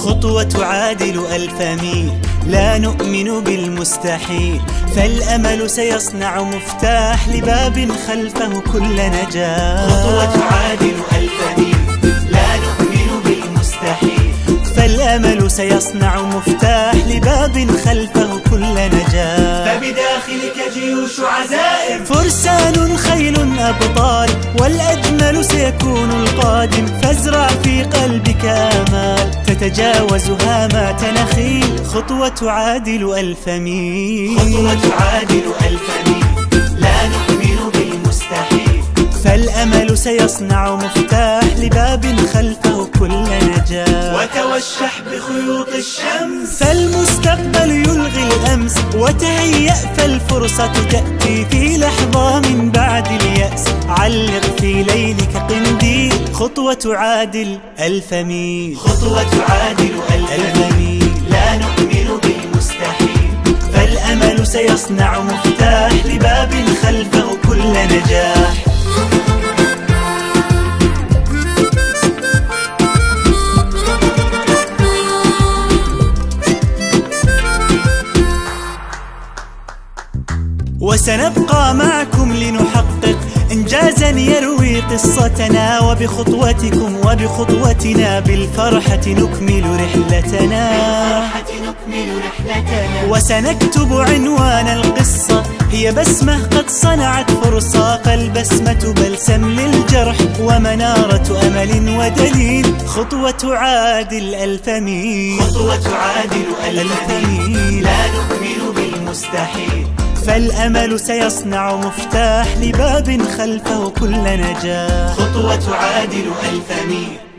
خطوة تعادل 1000 ميل. لا نؤمن بالمستحيل، فالأمل سيصنع مفتاح لباب خلفه كل نجاح. خطوة تعادل 1000 ميل. لا نؤمن بالمستحيل، فالأمل سيصنع مفتاح لباب خلفه كل نجاح. فبداخلك جيوش عزائم، فرسان خيل أبطال، والأجمل سيكون القادم. فازرع في قلبك آمال، تتجاوز هامات نخيل. خطوة تعادل 1000 ميل. خطوة تعادل 1000 ميل. لا نؤمن بالمستحيل، فالأمل سيصنع مفتاح لباب خلفه كل نجاح. وتوشح بخيوط الشمس، فالمستقبل يلغي الأمس. وتهيأ فالفرصة تأتي في لحظة من بعد اليأس. علق في ليلك قنديل. خطوة تعادل 1000 ميل. خطوة تعادل 1000 ميل. لا نؤمن بالمستحيل، فالأمل سيصنع مفتاح لباب خلفه كل نجاح. وسنبقى معكم لنحقق إنجازا يروي قصتنا. وبخطوتكم وبخطوتنا بالفرحة نكمل رحلتنا. وسنكتب عنوان القصة، هي بسمة قد صنعت فرصة. فالبسمة بلسم للجرح ومنارة أمل ودليل. خطوة تعادل 1000 ميل. خطوة تعادل 1000 ميل. لا نؤمن بالمستحيل، فالأمل سيصنع مفتاح لباب خلفه كل نجاح. خطوة تعادل 1000 ميل.